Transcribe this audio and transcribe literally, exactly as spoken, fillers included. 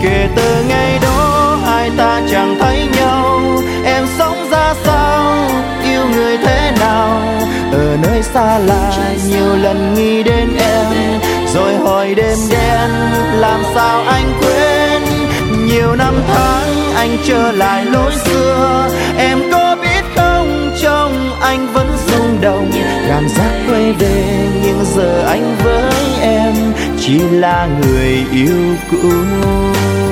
Kể từ ngày đó hai ta chẳng thấy nhau. Em sống ra sao, yêu người thế nào, ở nơi xa lạ nhiều lần nghĩ đến em, rồi hỏi đêm đen làm sao anh quên. Nhiều năm tháng anh trở lại lối xưa, em có biết không, trong anh vẫn rung động. Cảm giác quay về nhưng giờ anh với em chỉ là người yêu cũ.